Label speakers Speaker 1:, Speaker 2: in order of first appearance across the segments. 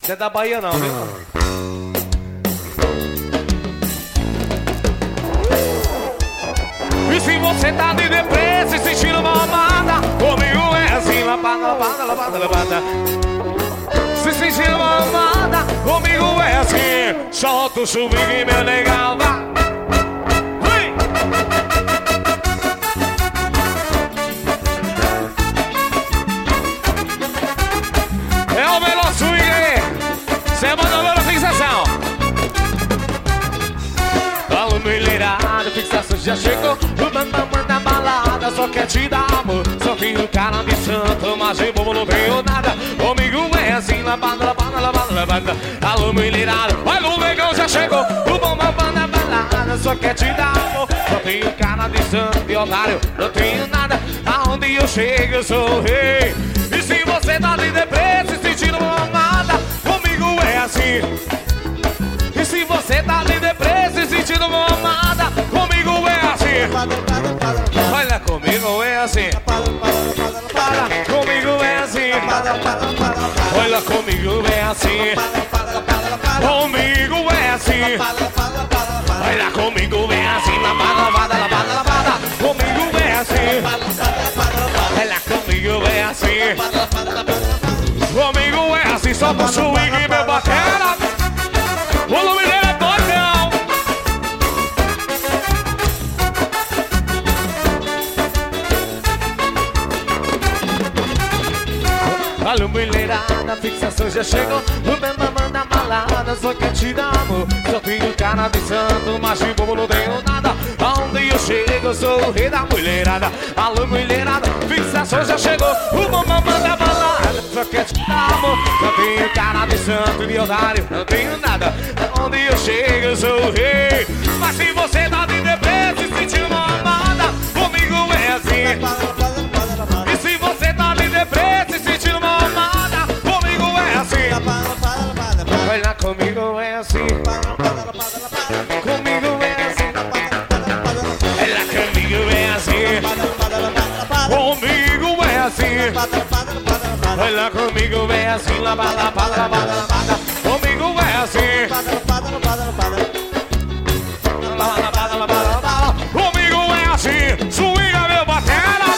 Speaker 1: Você é da Bahia não, viu? E se você tá de deprê, se sentindo uma amada, comigo é assim, lapada. Se sentindo uma amada, comigo é assim, solta o swing, meu legal, vá. É o melhor swing aí. Cê manda a melhor fixação. Alô, mulherada, fixação já chegou. O mamãe da balada só quer te dar amor. Só tenho cara de santo, mas de bobo não tenho nada. Comigo é assim, lavada. Alô, mulherada, olha o negão já chegou. O mamãe da balada só quer te dar amor. Só tenho cara de santo e otário, não tenho nada. Aonde eu chego eu sou o rei. E se você tá de deprê, se sentindo uma amada, comigo é assim. E se você tá de deprê, se sentindo uma amada, comigo é assim. Olha, comigo é assim. Comigo é assim. Olha, comigo é assim. Comigo é assim. Olha, comigo é assim. Lavada. Comigo é assim. Olha, comigo é assim. Comigo é assim. Só pro swing, meu batera. O nome dele é Botão. Alô, mulherada, a fixação já chegou. O meu mamãe da balada só quer te dar amor. Só tenho cara de santo, mas de bobo não tenho nada. Aonde eu chego, eu sou o rei da mulherada. Alô, mulherada, fixação já chegou. O meu mamãe da balada só quer te dar amor. Só tenho cara de santo e otário, não tenho nada. Aonde eu chego, eu sou o rei. Mas se você tá de deprê, se sentindo uma amada, comigo é assim. E se você tá de deprê, se sentindo uma amada, comigo é assim. Olha, comigo é assim. Comigo é assim. Olha, comigo é assim. Comigo é assim. Olha, comigo é assim. Lavada. Comigo é assim. Comigo é assim. Swinga, meu batera.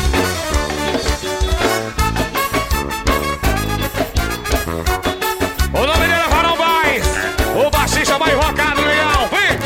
Speaker 1: O nome dele é Varão Baez. O baixista mais rocado, legal. Vem!